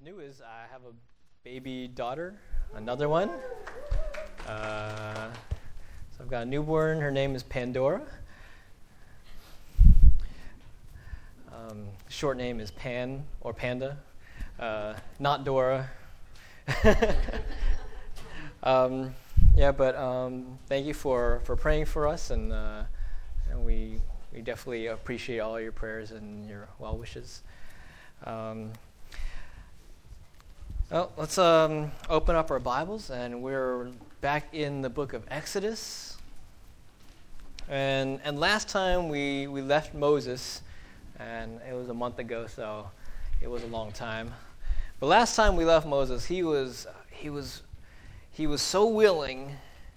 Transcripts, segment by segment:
New is I have a baby daughter, another one. So I've got a newborn. Her name is Pandora. Short name is Pan or Panda, not Dora. Thank you for praying for us, and we definitely appreciate all your prayers and your well wishes. Let's open up our Bibles, and we're back in the book of Exodus. And last time we left Moses, and it was a month ago, so it was a long time. But last time we left Moses, he was so willing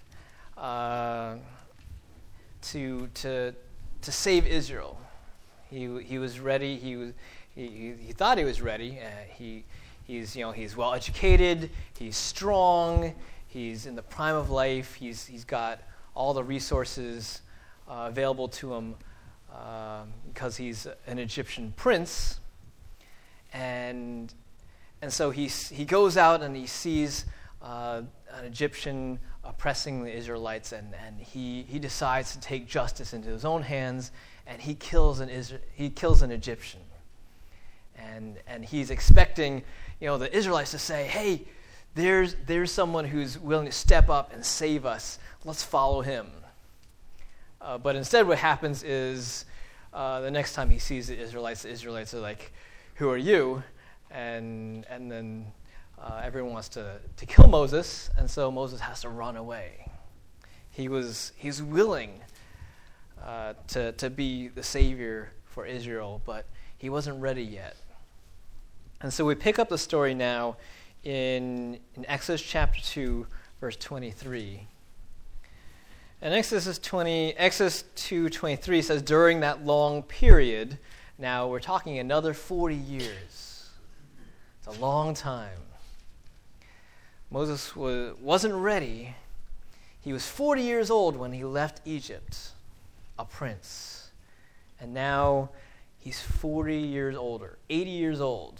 to save Israel. He was ready. He thought he was ready. He's well educated. He's strong. He's in the prime of life. He's got all the resources available to him because he's an Egyptian prince. And so he goes out and he sees an Egyptian oppressing the Israelites, and he decides to take justice into his own hands, and he kills an Egyptian. And he's expecting, the Israelites to say, "Hey, there's someone who's willing to step up and save us. Let's follow him." But instead, what happens is the next time he sees the Israelites are like, "Who are you?" And then everyone wants to kill Moses, and so Moses has to run away. He's willing to be the savior for Israel, but he wasn't ready yet. And so we pick up the story now in Exodus chapter 2, verse 23. And Exodus 2:23 says, during that long period, now we're talking another 40 years. It's a long time. Moses wasn't ready. He was 40 years old when he left Egypt, a prince. And now he's 40 years older, 80 years old.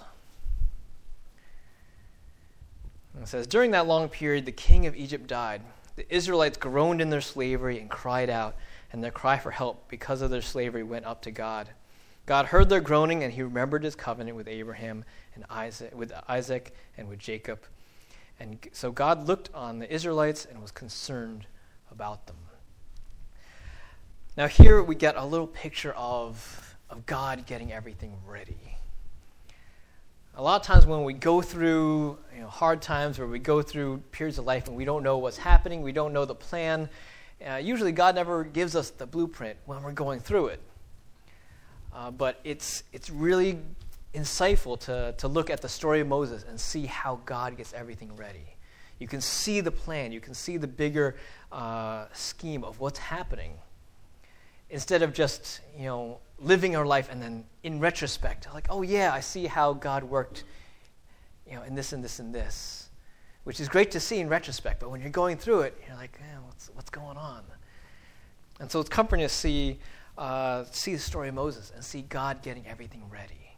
And it says, during that long period, the king of Egypt died. The Israelites groaned in their slavery and cried out, and their cry for help because of their slavery went up to God. God heard their groaning, and he remembered his covenant with Abraham and Isaac and with Jacob. And so God looked on the Israelites and was concerned about them. Now here we get a little picture of God getting everything ready. A lot of times when we go through hard times, or we go through periods of life and we don't know what's happening, we don't know the plan, usually God never gives us the blueprint when we're going through it. But it's really insightful to look at the story of Moses and see how God gets everything ready. You can see the plan. You can see the bigger scheme of what's happening. Instead of just, living our life and then in retrospect, like, oh yeah, I see how God worked, in this and this and this, which is great to see in retrospect. But when you're going through it, you're like, what's going on? And so it's comforting to see the story of Moses and see God getting everything ready.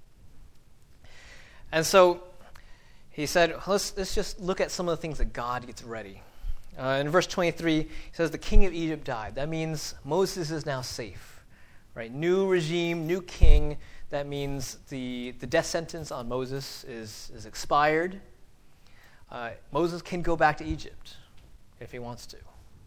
And so he said, let's just look at some of the things that God gets ready. In verse 23, he says, the king of Egypt died. That means Moses is now safe, right? New regime, new king. That means the death sentence on Moses is expired. Moses can go back to Egypt if he wants to.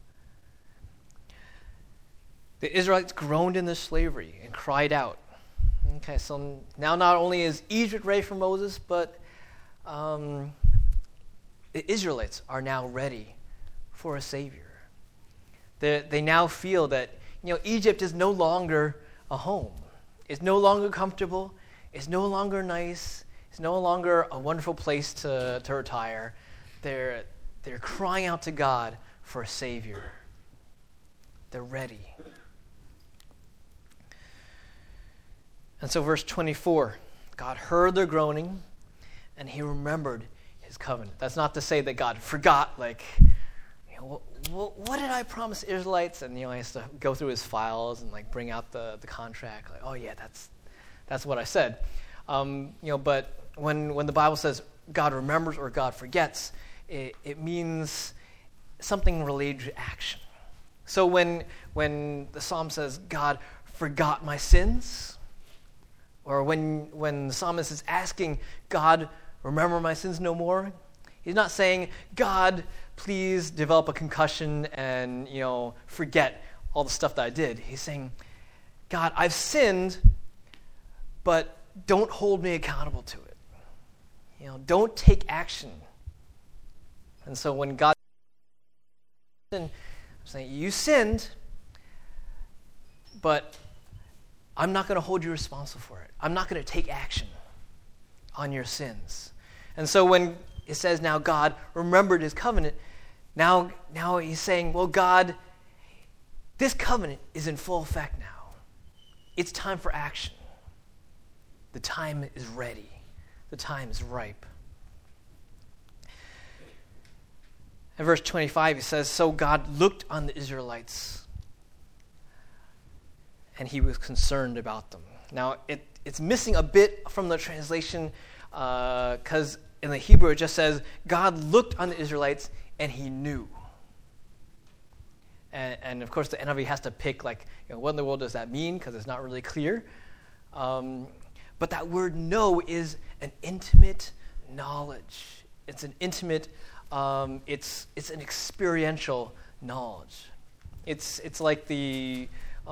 The Israelites groaned in their slavery and cried out. Okay, so now not only is Egypt ready for Moses, but the Israelites are now ready for a savior. They now feel that Egypt is no longer a home. It's no longer comfortable. It's no longer nice. It's no longer a wonderful place to retire. They're crying out to God for a savior. They're ready. And so verse 24, God heard their groaning, and he remembered his covenant. That's not to say that God forgot, what did I promise Israelites? And he has to go through his files and bring out the contract. Oh yeah, that's what I said. But when the Bible says God remembers or God forgets, it means something related to action. So when the psalm says God forgot my sins, or when the psalmist is asking God, remember my sins no more, he's not saying, God, please develop a concussion and forget all the stuff that I did. He's saying, God, I've sinned, but don't hold me accountable to it. Don't take action. And so when God I'm saying, you sinned, but I'm not going to hold you responsible for it. I'm not going to take action on your sins. And so when it says now God remembered his covenant, now he's saying, well, God, this covenant is in full effect now. It's time for action. The time is ready. The time is ripe. In verse 25, he says, so God looked on the Israelites, and he was concerned about them. Now, it's missing a bit from the translation, because in the Hebrew it just says, God looked on the Israelites, and he knew. And of course, the NIV has to pick, what in the world does that mean? Because it's not really clear. But that word know is an intimate knowledge. It's an intimate, it's an experiential knowledge. It's like the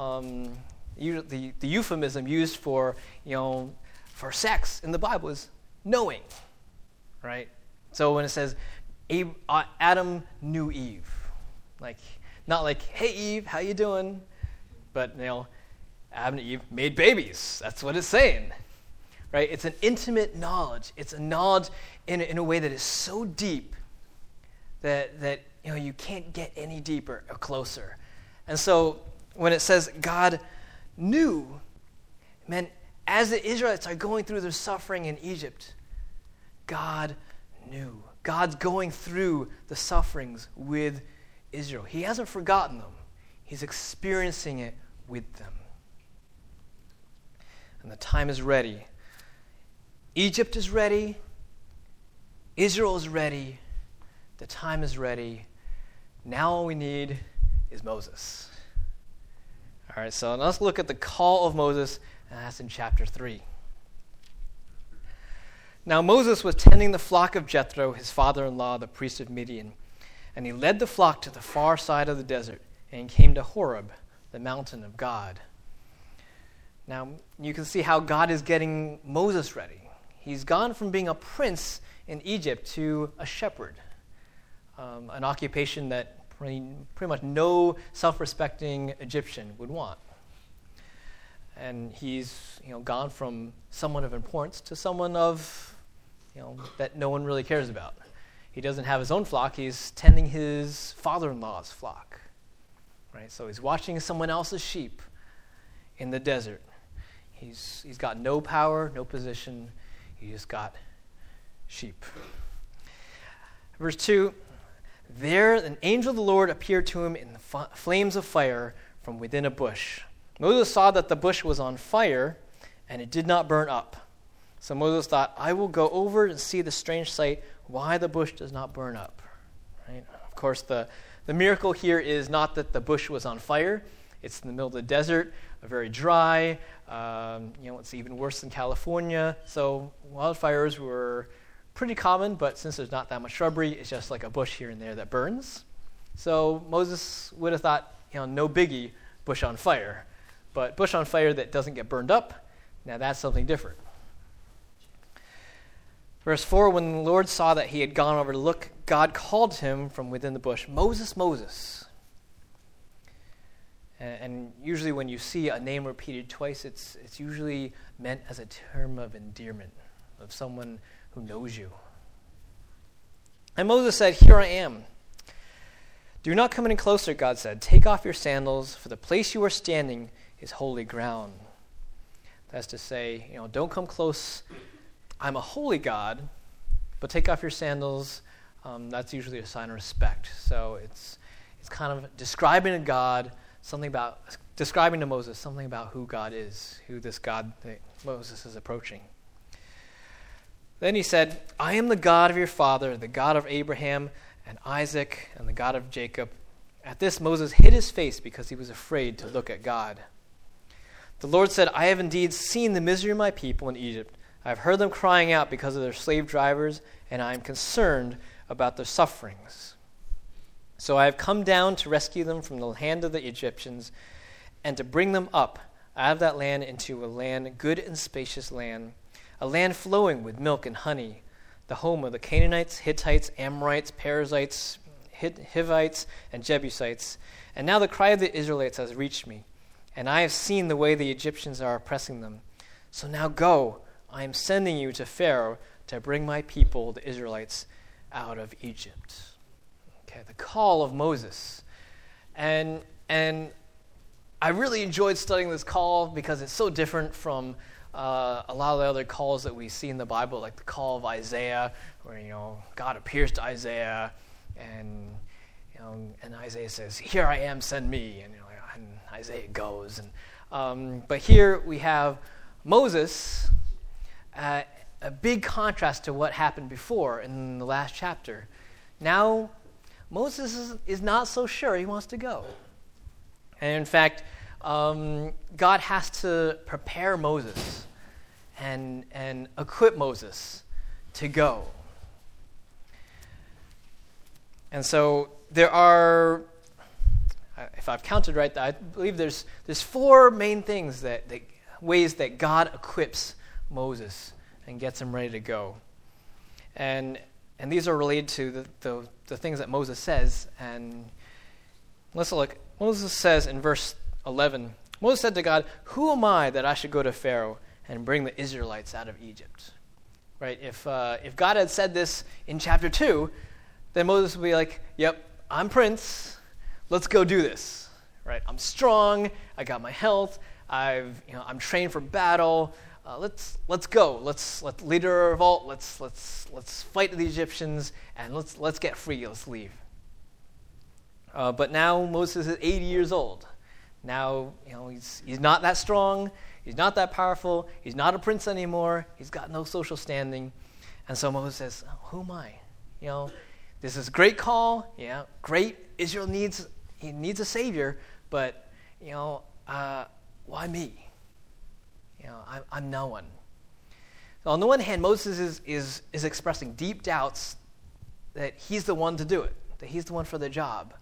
euphemism used for sex in the Bible is knowing, right? So when it says Adam knew Eve, not like, hey Eve, how you doing? But Adam and Eve made babies. That's what it's saying, right? It's an intimate knowledge. It's a knowledge in a way that is so deep that you can't get any deeper or closer. And so when it says God knew, it meant as the Israelites are going through their suffering in Egypt, God knew. God's going through the sufferings with Israel. He hasn't forgotten them. He's experiencing it with them. And the time is ready. Egypt is ready. Israel is ready. The time is ready. Now all we need is Moses. All right, so let's look at the call of Moses, and that's in chapter 3. Now Moses was tending the flock of Jethro, his father-in-law, the priest of Midian. And he led the flock to the far side of the desert and came to Horeb, the mountain of God. Now, you can see how God is getting Moses ready. He's gone from being a prince in Egypt to a shepherd, an occupation that pretty much no self-respecting Egyptian would want. And he's gone from someone of importance to someone of that no one really cares about. He doesn't have his own flock. He's tending his father-in-law's flock, right? So he's watching someone else's sheep in the desert. He's got no power, no position. He just got sheep. Verse 2, there an angel of the Lord appeared to him in the flames of fire from within a bush. Moses saw that the bush was on fire, and it did not burn up. So Moses thought, I will go over and see the strange sight, why the bush does not burn up. Right? Of course, the miracle here is not that the bush was on fire. It's in the middle of the desert, very dry. It's even worse than California. So wildfires were pretty common, but since there's not that much shrubbery, it's just like a bush here and there that burns. So Moses would have thought, no biggie, bush on fire. But bush on fire that doesn't get burned up, now that's something different. Verse 4, when the Lord saw that he had gone over to look, God called him from within the bush, Moses, Moses. And usually when you see a name repeated twice, it's usually meant as a term of endearment, of someone who knows you. And Moses said, here I am. Do not come any closer, God said. Take off your sandals, for the place you are standing is holy ground. That's to say, don't come close. I'm a holy God, but take off your sandals. That's usually a sign of respect. So it's kind of describing to God describing to Moses something about who God is, who this God that Moses is approaching. Then he said, I am the God of your father, the God of Abraham and Isaac, and the God of Jacob. At this, Moses hid his face because he was afraid to look at God. The Lord said, I have indeed seen the misery of my people in Egypt. I have heard them crying out because of their slave drivers, and I am concerned about their sufferings. So I have come down to rescue them from the hand of the Egyptians and to bring them up out of that land into a land, good and spacious land, a land flowing with milk and honey, the home of the Canaanites, Hittites, Amorites, Perizzites, Hivites, and Jebusites. And now the cry of the Israelites has reached me, and I have seen the way the Egyptians are oppressing them. So now go, I am sending you to Pharaoh to bring my people, the Israelites, out of Egypt. Okay, the call of Moses. And I really enjoyed studying this call because it's so different from a lot of the other calls that we see in the Bible, like the call of Isaiah, where God appears to Isaiah, and Isaiah says, "Here I am, send me," and Isaiah goes. And but here we have Moses, a big contrast to what happened before in the last chapter. Now Moses is not so sure he wants to go, and in fact, God has to prepare Moses and equip Moses to go. And so there are, if I've counted right, I believe there's 4 main things ways that God equips Moses and gets him ready to go. And these are related to the things that Moses says. And let's look. Moses says in verse 11, Moses said to God, "Who am I that I should go to Pharaoh and bring the Israelites out of Egypt?" Right? If God had said this in chapter 2, then Moses would be like, "Yep, I'm Prince. Let's go do this." Right? I'm strong. I got my health. I'm trained for battle. Let's go. Let's lead a revolt. Let's fight the Egyptians and let's get free. Let's leave. But now Moses is 80 years old. Now, he's not that strong. He's not that powerful. He's not a prince anymore. He's got no social standing. And so Moses says, "Who am I? This is a great call. Yeah, great. Israel needs a savior. But, why me? I'm no one." So on the one hand, Moses is expressing deep doubts that he's the one to do it, that he's the one for the job.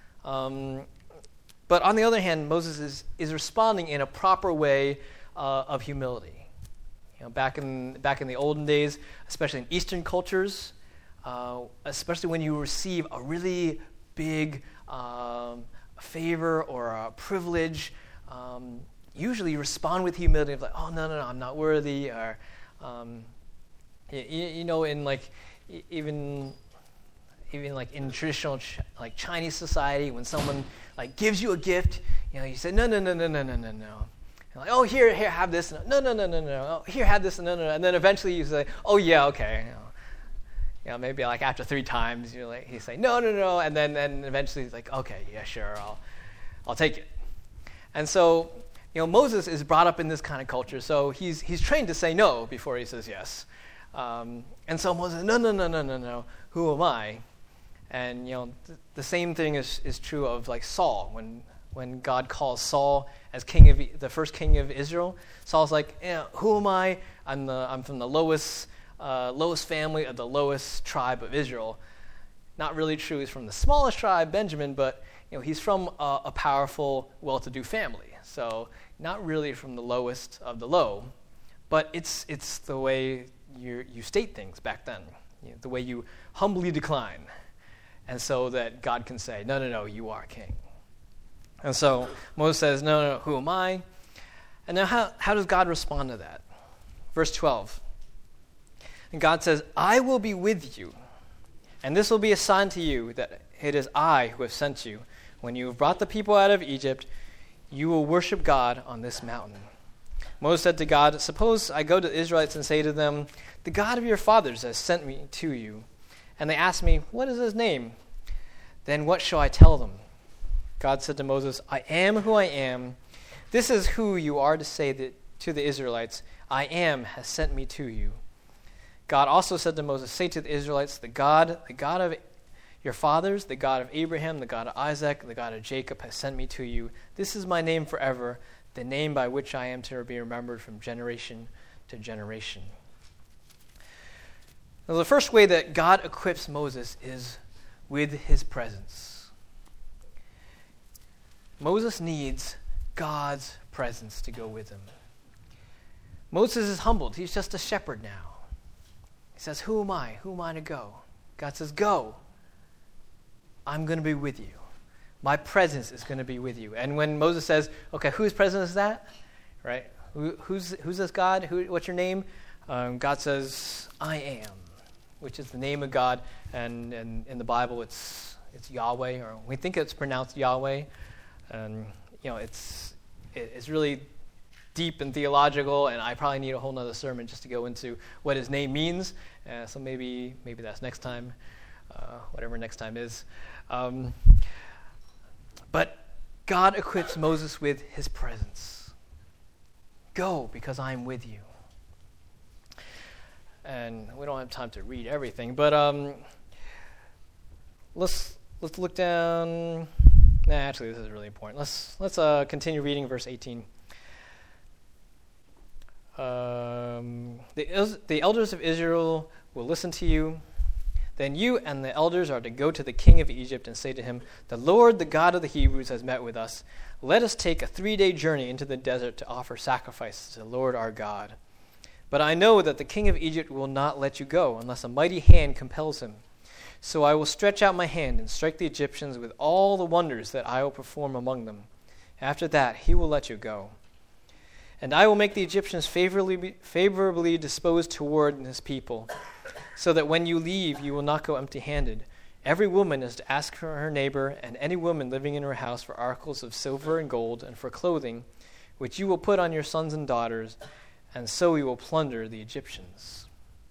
But on the other hand, Moses is responding in a proper way of humility. Back in the olden days, especially in Eastern cultures, especially when you receive a really big favor or a privilege, usually you respond with humility of like, "Oh no, I'm not worthy," or in like even like in traditional like Chinese society, when someone like gives you a gift, you say no. And like, "Oh, here, have this." No. Oh, here, have this. No. And then eventually you say, "Oh yeah, okay." Maybe like after 3 times, he's saying no. And then eventually he's like, "Okay, yeah, sure, I'll take it." And so Moses is brought up in this kind of culture, so he's trained to say no before he says yes. And so Moses, no. Who am I? And the same thing is true of like Saul. When God calls Saul as the first king of Israel, Saul's like, "Who am I? I'm from the lowest family of the lowest tribe of Israel." Not really true. He's from the smallest tribe, Benjamin, but he's from a powerful, well-to-do family. So not really from the lowest of the low, but it's the way you state things back then, the way you humbly decline, and so that God can say, no, you are king. And so Moses says, no, who am I? And now how does God respond to that? Verse 12. And God says, "I will be with you, and this will be a sign to you that it is I who have sent you. When you have brought the people out of Egypt, you will worship God on this mountain." Moses said to God, "Suppose I go to the Israelites and say to them, 'The God of your fathers has sent me to you.' And they ask me, 'What is his name?' Then what shall I tell them?" God said to Moses, "I am who I am. This is who you are to say to the Israelites, 'I am has sent me to you.'" God also said to Moses, say to the Israelites, the God of your fathers, the God of Abraham, the God of Isaac, the God of Jacob has sent me to you. This is my name forever, the name by which I am to be remembered from generation to generation. Now, the first way that God equips Moses is with his presence. Moses needs God's presence to go with him. Moses is humbled. He's just a shepherd now. He says, who am I? Who am I to go? God says, go. I'm going to be with you. My presence is going to be with you. And when Moses says, okay, whose presence is that? Right? Who's this God? What's your name? God says, I am, which is the name of God. And in the Bible, it's Yahweh, or we think it's pronounced Yahweh. And it's really deep and theological, and I probably need a whole nother sermon just to go into what his name means. So maybe that's next time, whatever next time is. But God equips Moses with his presence. Go, because I am with you. And we don't have time to read everything, but let's look down. Actually, this is really important. Let's continue reading verse 18. The elders of Israel will listen to you. Then you and the elders are to go to the king of Egypt and say to him, the Lord, the God of the Hebrews, has met with us. Let us take a 3-day journey into the desert to offer sacrifices to the Lord our God. But I know that the king of Egypt will not let you go unless a mighty hand compels him. So I will stretch out my hand and strike the Egyptians with all the wonders that I will perform among them. After that, he will let you go. And I will make the Egyptians favorably disposed toward his people, so that when you leave, you will not go empty-handed. Every woman is to ask for her neighbor and any woman living in her house for articles of silver and gold and for clothing, which you will put on your sons and daughters, and so you will plunder the Egyptians.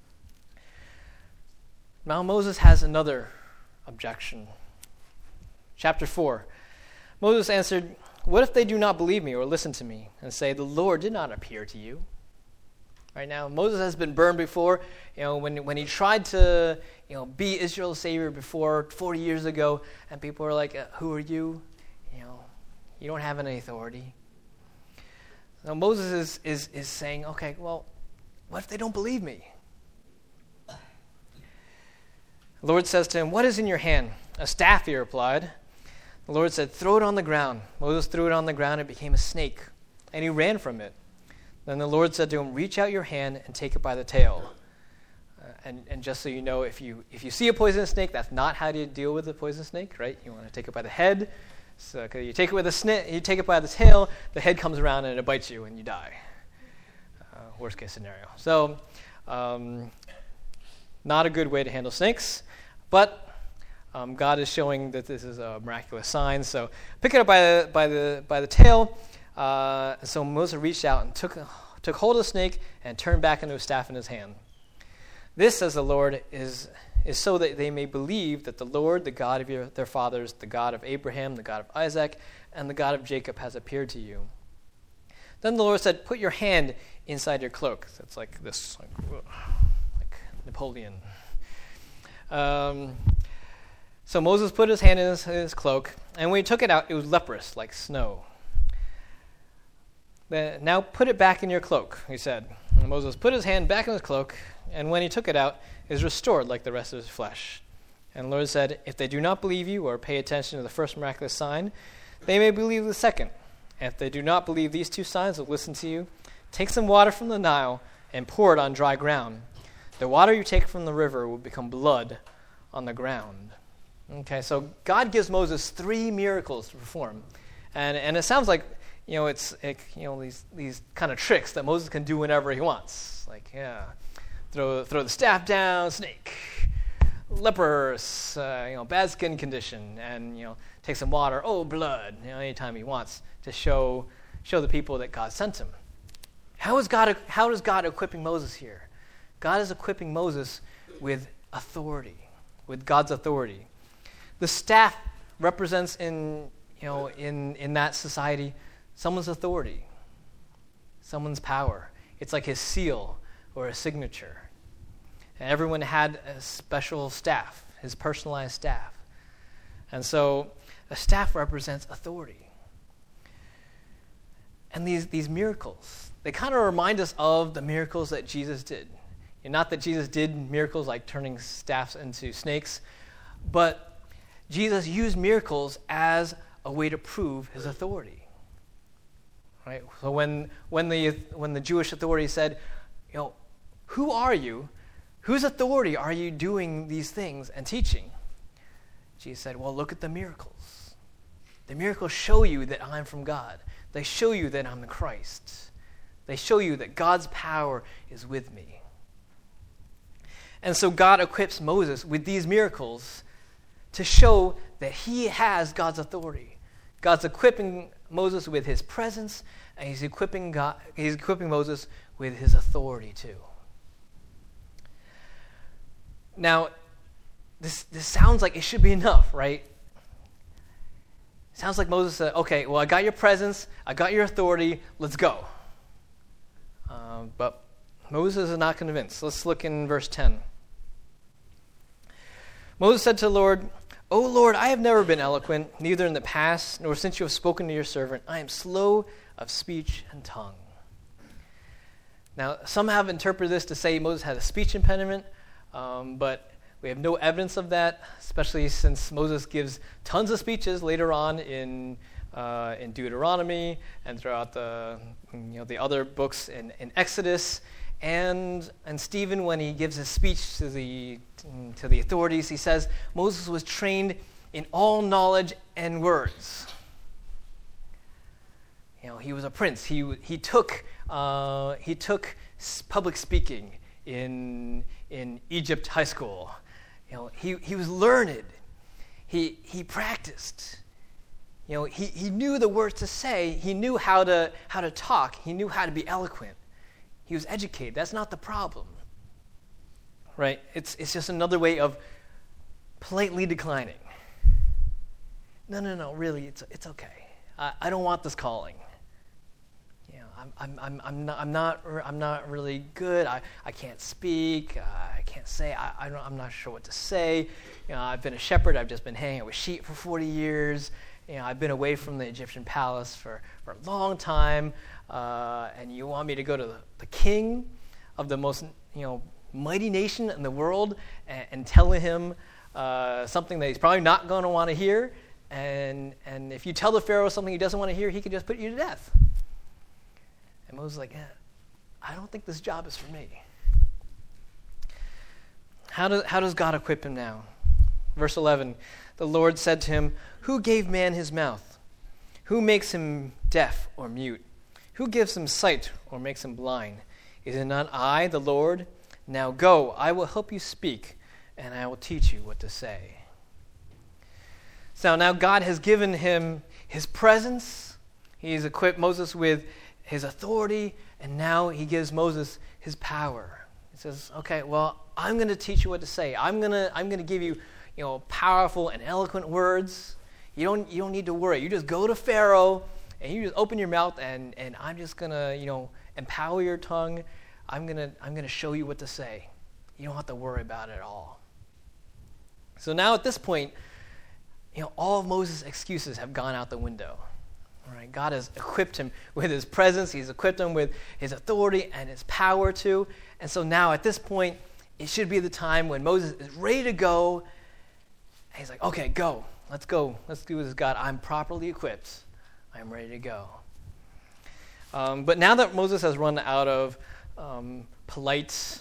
Now Moses has another objection. Chapter 4. Moses answered, what if they do not believe me or listen to me and say, the Lord did not appear to you? Right now, Moses has been burned before. When he tried to, be Israel's savior before 40 years ago, and people were like, who are you? You don't have any authority. Now Moses is saying, okay, well, what if they don't believe me? The Lord says to him, what is in your hand? A staff, he replied. The Lord said, throw it on the ground. Moses threw it on the ground. It became a snake, and he ran from it. Then the Lord said to him, reach out your hand and take it by the tail. And just so you know, if you see a poisonous snake, that's not how to deal with a poisonous snake, right? You want to take it by the head. So you take it with you take it by the tail, the head comes around and it bites you and you die. Worst case scenario. So, not a good way to handle snakes, but God is showing that this is a miraculous sign. So pick it up by the tail. So Moses reached out and took hold of the snake and turned back into a staff in his hand. This, says the Lord, is so that they may believe that the Lord, the God of their fathers, the God of Abraham, the God of Isaac, and the God of Jacob has appeared to you. Then the Lord said, put your hand inside your cloak. So it's like this, like Napoleon. So Moses put his hand in his cloak, and when he took it out, it was leprous, like snow. Now put it back in your cloak, he said. And Moses put his hand back in his cloak, and when he took it out, it was restored like the rest of his flesh. And the Lord said, if they do not believe you or pay attention to the first miraculous sign, they may believe the second. And if they do not believe these 2 signs or listen to you, take some water from the Nile and pour it on dry ground. The water you take from the river will become blood on the ground. Okay, so God gives Moses 3 miracles to perform. And it sounds like, these kind of tricks that Moses can do whenever he wants. Like, throw the staff down, snake, lepers, bad skin condition, and take some water, blood, anytime he wants to show the people that God sent him. How is God equipping Moses here? God is equipping Moses with authority, with God's authority. The staff represents in that society someone's authority, someone's power. It's like his seal or a signature. And everyone had a special staff, his personalized staff. And so a staff represents authority. And these miracles, they kind of remind us of the miracles that Jesus did. And not that Jesus did miracles like turning staffs into snakes, but Jesus used miracles as a way to prove his authority. Right? So when the Jewish authorities said, who are you? Whose authority are you doing these things and teaching? Jesus said, well, look at the miracles. The miracles show you that I'm from God. They show you that I'm the Christ. They show you that God's power is with me. And so God equips Moses with these miracles to show that he has God's authority. God's equipping Moses with his presence, and he's equipping Moses with his authority too. Now, this sounds like it should be enough, right? Sounds like Moses said, okay, well, I got your presence, I got your authority, let's go. But Moses is not convinced. Let's look in verse 10. Moses said to the Lord, O Lord, I have never been eloquent, neither in the past, nor since you have spoken to your servant. I am slow of speech and tongue. Now, some have interpreted this to say Moses had a speech impediment, but we have no evidence of that, especially since Moses gives tons of speeches later on in Deuteronomy and throughout the other books in Exodus. And Stephen, when he gives his speech to the authorities, he says Moses was trained in all knowledge and words. He was a prince. He took public speaking in Egypt high school. He was learned. He practiced. He knew the words to say. He knew how to talk. He knew how to be eloquent. He was educated. That's not the problem, right? It's just another way of politely declining. No, really, it's okay. I don't want this calling. I'm not really good. I can't speak. I can't say. I'm not sure what to say. I've been a shepherd. I've just been hanging out with sheep for 40 years. I've been away from the Egyptian palace for a long time. And you want me to go to the king of the most mighty nation in the world and tell him something that he's probably not going to want to hear. And if you tell the Pharaoh something he doesn't want to hear, he could just put you to death. And Moses is like, I don't think this job is for me. How does God equip him now? Verse 11, the Lord said to him, who gave man his mouth? Who makes him deaf or mute? Who gives him sight or makes him blind? Is it not I, the Lord? Now go, I will help you speak, and I will teach you what to say. So now God has given him his presence. He's equipped Moses with his authority, and now he gives Moses his power. He says, okay, well, I'm going to teach you what to say. I'm going to give you, powerful and eloquent words. You don't need to worry. You just go to Pharaoh, and you just open your mouth, and I'm just going to, empower your tongue. I'm going to show you what to say. You don't have to worry about it at all. So now at this point, all of Moses' excuses have gone out the window. All right, God has equipped him with his presence. He's equipped him with his authority and his power too. And so now at this point, it should be the time when Moses is ready to go. And he's like, okay, go. Let's go. Let's do this, God. I'm properly equipped. I'm ready to go. But now that Moses has run out of polite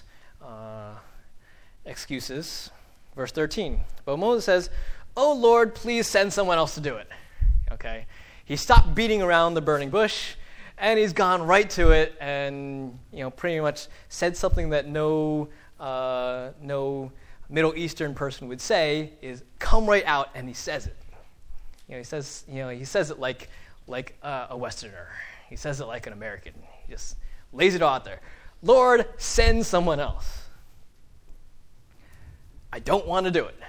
excuses, verse 13. But Moses says, oh, Lord, please send someone else to do it. Okay? He stopped beating around the burning bush, and he's gone right to it and, pretty much said something that no Middle Eastern person would say is come right out, and he says it. He says it like a Westerner. He says it like an American. He just lays it all out there. Lord, send someone else. I don't want to do it.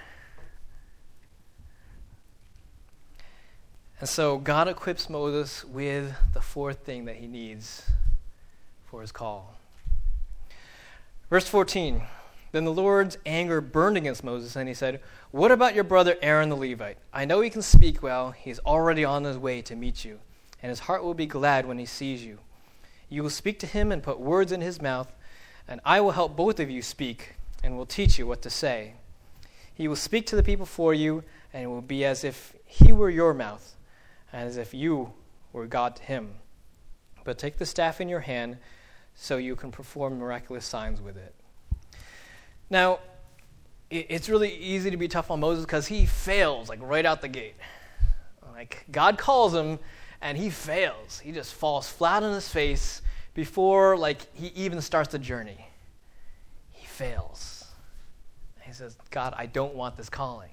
And so God equips Moses with the fourth thing that he needs for his call. Verse 14, Then the Lord's anger burned against Moses, and he said, "What about your brother Aaron the Levite? I know he can speak well. He's already on his way to meet you, and his heart will be glad when he sees you. You will speak to him and put words in his mouth, and I will help both of you speak and will teach you what to say. He will speak to the people for you, and it will be as if he were your mouth, and as if you were God to him. But take the staff in your hand so you can perform miraculous signs with it." Now, it's really easy to be tough on Moses because he fails right out the gate. God calls him and he fails. He just falls flat on his face before he even starts the journey. He fails. He says, "God, I don't want this calling."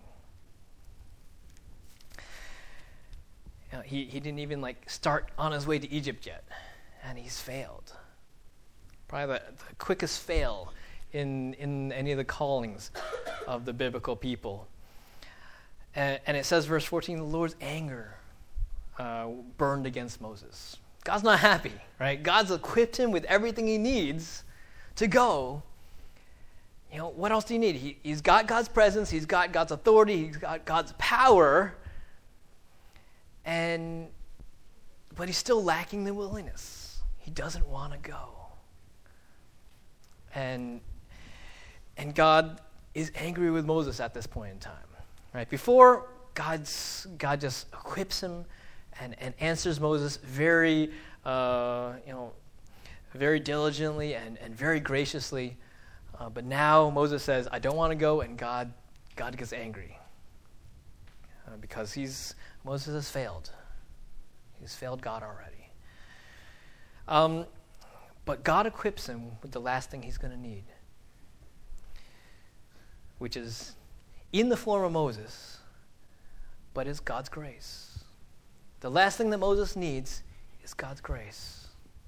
He didn't even start on his way to Egypt yet, and he's failed. Probably the quickest fail in any of the callings of the biblical people. And it says, verse 14, the Lord's anger burned against Moses. God's not happy, right? God's equipped him with everything he needs to go. What else do you need? He's got God's presence, he's got God's authority, he's got God's power, but he's still lacking the willingness. He doesn't want to go. And God is angry with Moses at this point in time. Right? Before, God just equips him and answers Moses very diligently and very graciously. But now Moses says, "I don't want to go," and God gets angry because Moses has failed. He's failed God already. But God equips him with the last thing he's going to need, which is in the form of Moses, but it's God's grace. The last thing that Moses needs is God's grace.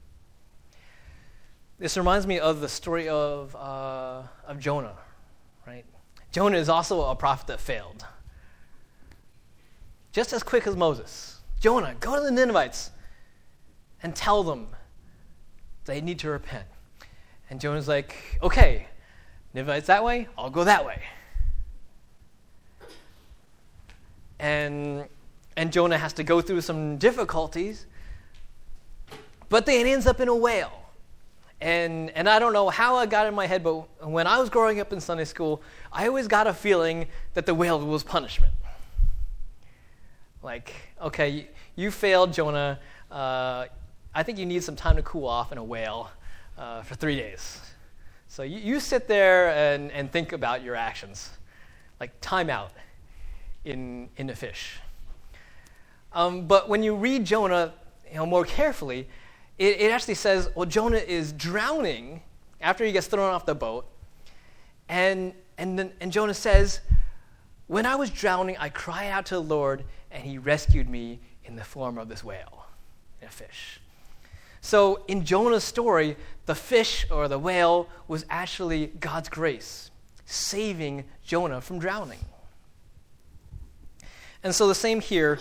This reminds me of the story of Jonah, right? Jonah is also a prophet that failed. Just as quick as Moses. Jonah, go to the Ninevites and tell them they need to repent. And Jonah's like, "Okay, Ninevites that way, I'll go that way." And Jonah has to go through some difficulties, but then it ends up in a whale. And I don't know how I got in my head, but when I was growing up in Sunday school, I always got a feeling that the whale was punishment. Okay, you failed, Jonah. I think you need some time to cool off in a whale for 3 days. So you sit there and think about your actions, time out in the fish. But when you read Jonah more carefully, it actually says, well, Jonah is drowning after he gets thrown off the boat. And Jonah says, "When I was drowning, I cried out to the Lord, and he rescued me in the form of this whale," a fish. So in Jonah's story, the fish or the whale was actually God's grace, saving Jonah from drowning. And so the same here,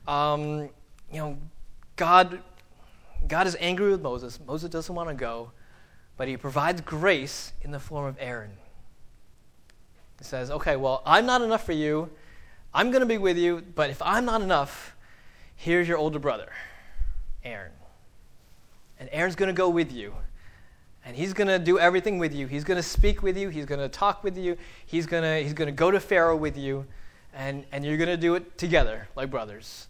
God is angry with Moses. Moses doesn't want to go, but he provides grace in the form of Aaron. He says, "Okay, well, I'm not enough for you. I'm going to be with you, but if I'm not enough, here's your older brother, Aaron. And Aaron's going to go with you. And he's going to do everything with you. He's going to speak with you. He's going to talk with you. He's going to go to Pharaoh with you. And you're going to do it together, like brothers."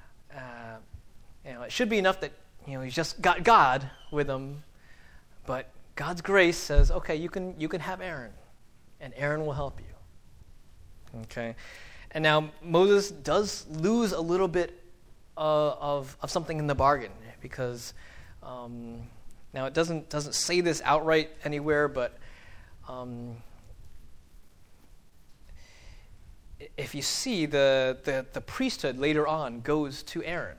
It should be enough that he's just got God with him. But God's grace says, okay, you can have Aaron. And Aaron will help you. Okay? And now Moses does lose a little bit of something in the bargain, because now it doesn't say this outright anywhere, but if you see the priesthood later on goes to Aaron,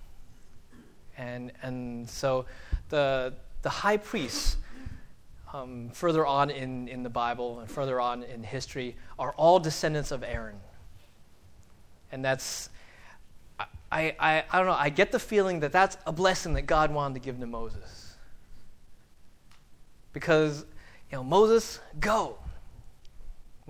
and so the high priests further on in the Bible and further on in history are all descendants of Aaron. And that's, I don't know, I get the feeling that that's a blessing that God wanted to give to Moses. Because, Moses, go.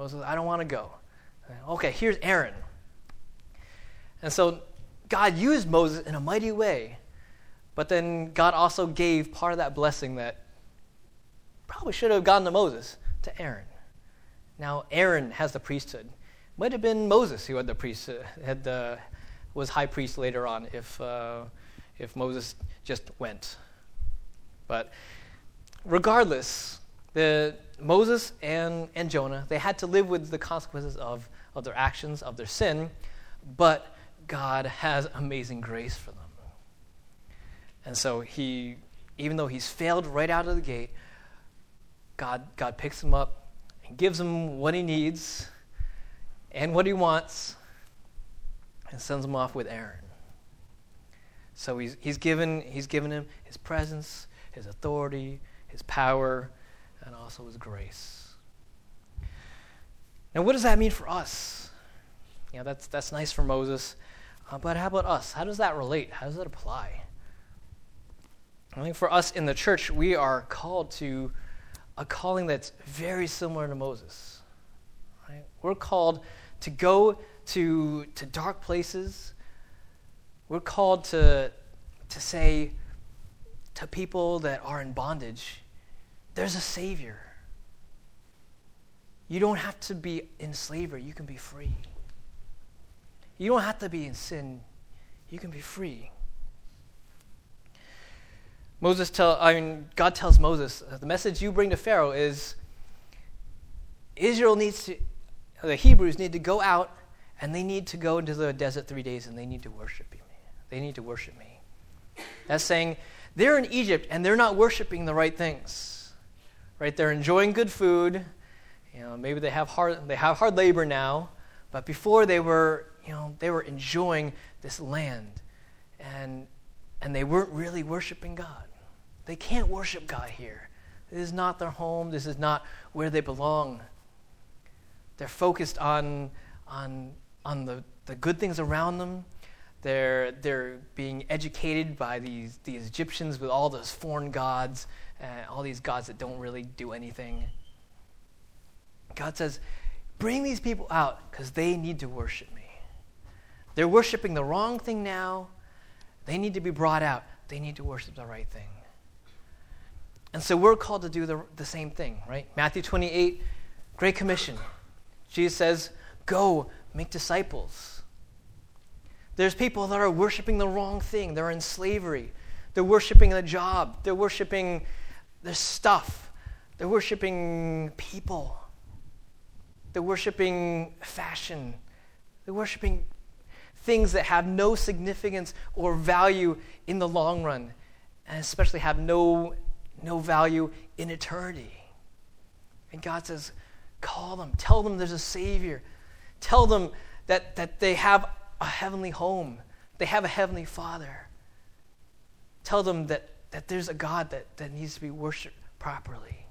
Moses, I don't want to go. Okay, here's Aaron. And so God used Moses in a mighty way, but then God also gave part of that blessing that probably should have gone to Moses, to Aaron. Now Aaron has the priesthood. Might have been Moses who had the priesthood, was high priest later on if Moses just went. But regardless, Moses and Jonah, they had to live with the consequences of their actions, of their sin, but God has amazing grace for them. And so even though he's failed right out of the gate, God picks him up and gives him what he needs and what he wants and sends him off with Aaron. So he's given him his presence, his authority, his power, and also his grace. Now, what does that mean for us? That's nice for Moses, but how about us? How does that relate? How does that apply? I think for us in the church, we are called to a calling that's very similar to Moses. Right? We're called to go to dark places. We're called to say to people that are in bondage, there's a Savior. You don't have to be in slavery. You can be free. You don't have to be in sin. You can be free. God tells Moses, the message you bring to Pharaoh is the Hebrews need to go out and they need to go into the desert 3 days and they need to worship me. They need to worship me. That's saying they're in Egypt and they're not worshiping the right things. Right? They're enjoying good food. Maybe they have hard labor now, but before they were enjoying this land and they weren't really worshiping God. They can't worship God here. This is not their home. This is not where they belong. They're focused on the good things around them. They're being educated by these Egyptians with all those foreign gods, all these gods that don't really do anything. God says, bring these people out because they need to worship me. They're worshiping the wrong thing now. They need to be brought out. They need to worship the right thing. And so we're called to do the same thing, right? Matthew 28, Great Commission. Jesus says, go make disciples. There's people that are worshiping the wrong thing. They're in slavery. They're worshiping a job. They're worshiping their stuff. They're worshiping people. They're worshiping fashion. They're worshiping things that have no significance or value in the long run, and especially have no value in eternity. And God says, call them. Tell them there's a Savior. Tell them that they have a heavenly home. They have a heavenly Father. Tell them that there's a God that needs to be worshipped properly.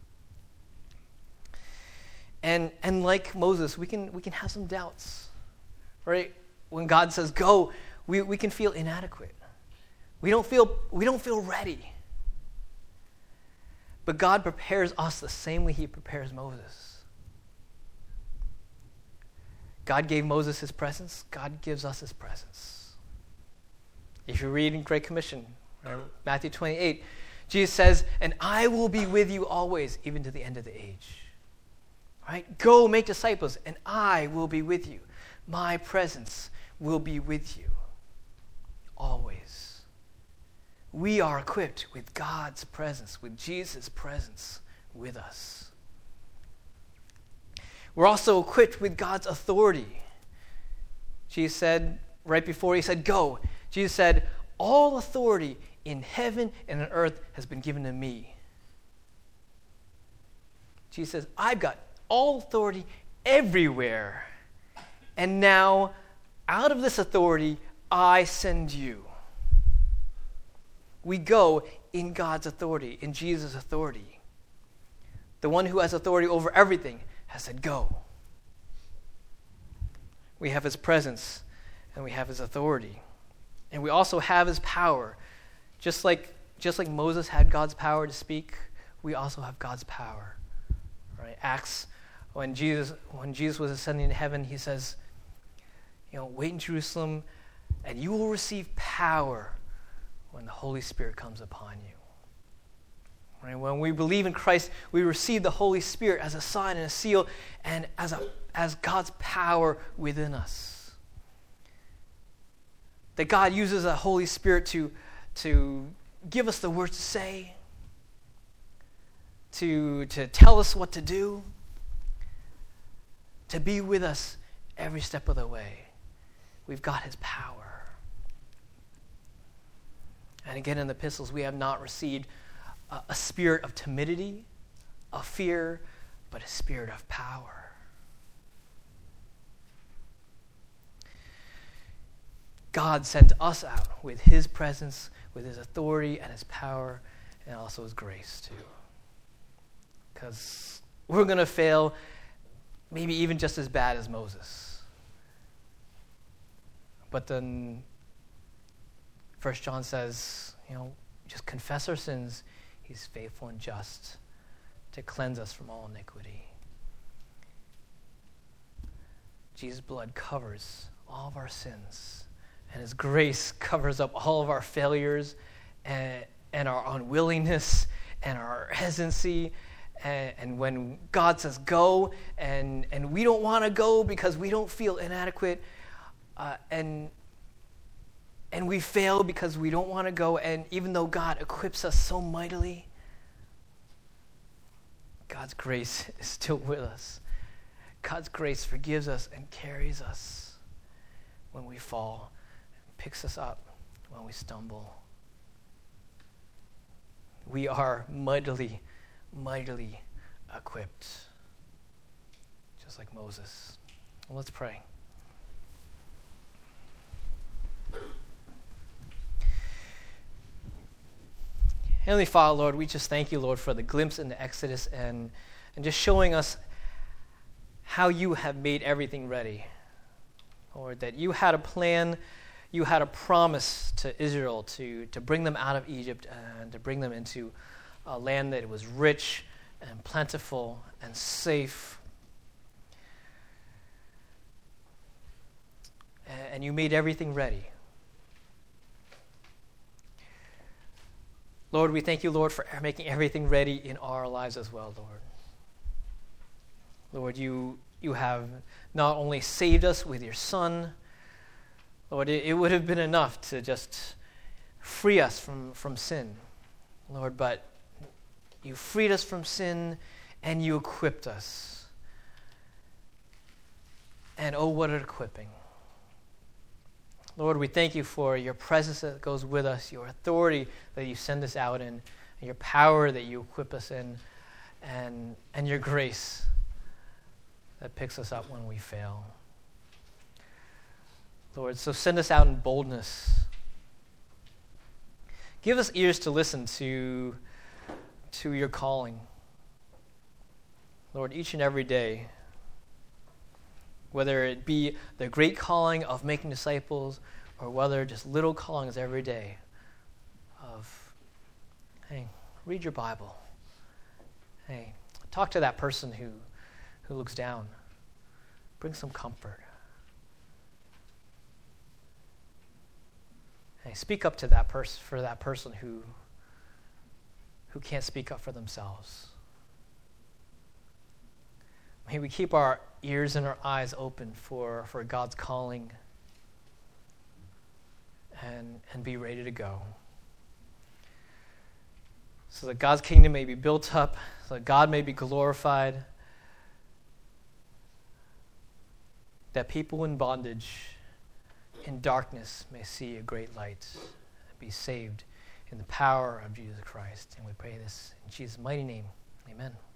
And like Moses, we can have some doubts, right? When God says go, we can feel inadequate. We don't feel ready. But God prepares us the same way he prepares Moses. God gave Moses his presence. God gives us his presence. If you read in Great Commission, Matthew 28, Jesus says, and I will be with you always, even to the end of the age. Right? Go make disciples, and I will be with you. My presence will be with you always. We are equipped with God's presence, with Jesus' presence with us. We're also equipped with God's authority. Jesus said, right before he said, go, Jesus said, all authority in heaven and on earth has been given to me. Jesus says, I've got all authority everywhere. And now, out of this authority, I send you. We go in God's authority, in Jesus' authority. The one who has authority over everything has said, go. We have his presence, and we have his authority. And we also have his power. Just like Moses had God's power to speak, we also have God's power. Right? Acts When Jesus was ascending to heaven, he says, wait in Jerusalem, and you will receive power when the Holy Spirit comes upon you. Right? When we believe in Christ, we receive the Holy Spirit as a sign and a seal, and as God's power within us. That God uses the Holy Spirit to give us the words to say, to tell us what to do, to be with us every step of the way. We've got his power. And again, in the epistles, we have not received a spirit of timidity, of fear, but a spirit of power. God sent us out with his presence, with his authority and his power, and also his grace too. Because we're going to fail, maybe even just as bad as Moses. But then 1 John says, just confess our sins. He's faithful and just to cleanse us from all iniquity. Jesus' blood covers all of our sins, and his grace covers up all of our failures and our unwillingness and our hesitancy. And when God says go, and we don't want to go because we don't feel inadequate, and we fail because we don't want to go, and even though God equips us so mightily, God's grace is still with us. God's grace forgives us and carries us when we fall, picks us up when we stumble. We are mightily equipped, just like Moses. Well, let's pray. Heavenly Father, Lord, we just thank you, Lord, for the glimpse into Exodus and just showing us how you have made everything ready. Lord, that you had a plan, you had a promise to Israel to bring them out of Egypt and to bring them into a land that was rich and plentiful and safe. And you made everything ready. Lord, we thank you, Lord, for making everything ready in our lives as well, Lord. Lord, you have not only saved us with your Son, Lord, it would have been enough to just free us from sin, Lord, but you freed us from sin and you equipped us. And oh, what an equipping. Lord, we thank you for your presence that goes with us, your authority that you send us out in, and your power that you equip us in, and your grace that picks us up when we fail. Lord, so send us out in boldness. Give us ears to listen to your calling. Lord, each and every day, whether it be the great calling of making disciples or whether just little callings every day of, hey, read your Bible. Hey, talk to that person who looks down. Bring some comfort. Hey, speak up to that person for that person who can't speak up for themselves. May we keep our ears and our eyes open for God's calling and be ready to go. So that God's kingdom may be built up, so that God may be glorified, that people in bondage, in darkness, may see a great light and be saved in the power of Jesus Christ. And we pray this in Jesus' mighty name. Amen.